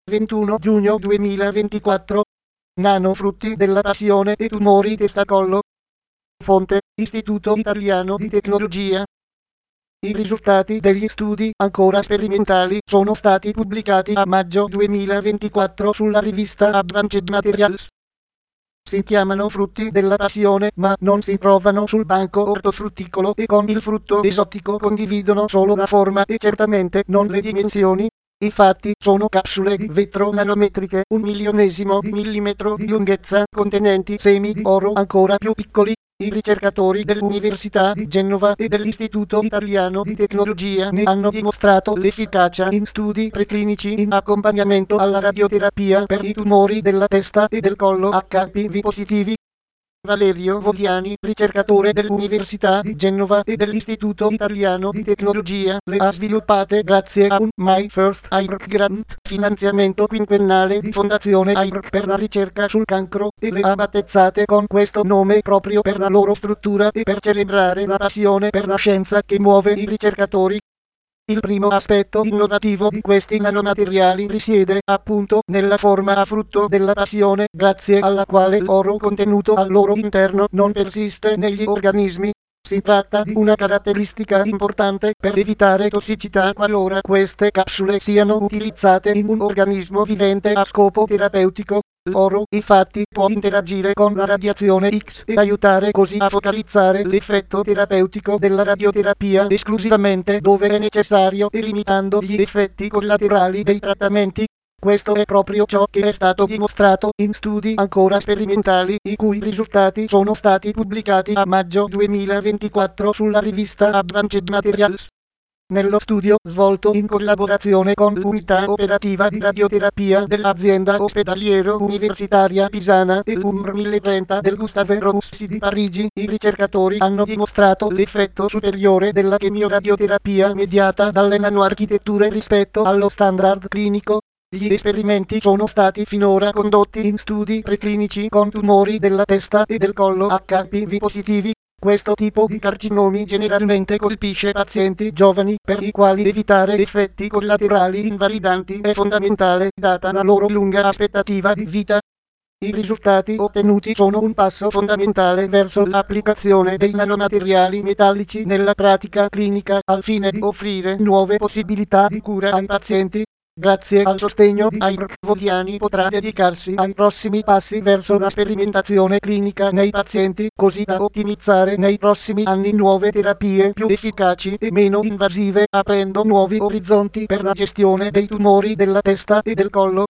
21 giugno 2024. Nanofrutti della passione e tumori testacollo. Fonte: Istituto Italiano di Tecnologia. I risultati degli studi, ancora sperimentali, sono stati pubblicati a maggio 2024 sulla rivista Advanced Materials. Si chiamano frutti della passione, ma non si trovano sul banco ortofrutticolo e con il frutto esotico condividono solo la forma e certamente non le dimensioni. Infatti, sono capsule di vetro nanometriche, 1/1000 di millimetro di lunghezza, contenenti semi di oro ancora più piccoli. I ricercatori dell'Università di Genova e dell'Istituto Italiano di Tecnologia ne hanno dimostrato l'efficacia in studi preclinici in accompagnamento alla radioterapia per i tumori della testa e del collo HPV positivi. Valerio Vogliani, ricercatore dell'Università di Genova e dell'Istituto Italiano di Tecnologia, le ha sviluppate grazie a un My First IRC Grant, finanziamento quinquennale di Fondazione IRC per la ricerca sul cancro, e le ha battezzate con questo nome proprio per la loro struttura e per celebrare la passione per la scienza che muove i ricercatori. Il primo aspetto innovativo di questi nanomateriali risiede, appunto, nella forma a frutto della passione, grazie alla quale l'oro contenuto al loro interno non persiste negli organismi. Si tratta di una caratteristica importante per evitare tossicità qualora queste capsule siano utilizzate in un organismo vivente a scopo terapeutico. L'oro, infatti, può interagire con la radiazione X e aiutare così a focalizzare l'effetto terapeutico della radioterapia esclusivamente dove è necessario e limitando gli effetti collaterali dei trattamenti. Questo è proprio ciò che è stato dimostrato in studi ancora sperimentali, i cui risultati sono stati pubblicati a maggio 2024 sulla rivista Advanced Materials. Nello studio, svolto in collaborazione con l'unità operativa di radioterapia dell'azienda ospedaliero universitaria pisana e l'UMR 1030 del Gustave Roussy di Parigi, i ricercatori hanno dimostrato l'effetto superiore della chemioradioterapia mediata dalle nanoarchitetture rispetto allo standard clinico. Gli esperimenti sono stati finora condotti in studi preclinici con tumori della testa e del collo HPV positivi. Questo tipo di carcinomi generalmente colpisce pazienti giovani, per i quali evitare effetti collaterali invalidanti è fondamentale, data la loro lunga aspettativa di vita. I risultati ottenuti sono un passo fondamentale verso l'applicazione dei nanomateriali metallici nella pratica clinica, al fine di offrire nuove possibilità di cura ai pazienti. Grazie al sostegno di IRC, Vogliani potrà dedicarsi ai prossimi passi verso la sperimentazione clinica nei pazienti, così da ottimizzare nei prossimi anni nuove terapie più efficaci e meno invasive, aprendo nuovi orizzonti per la gestione dei tumori della testa e del collo.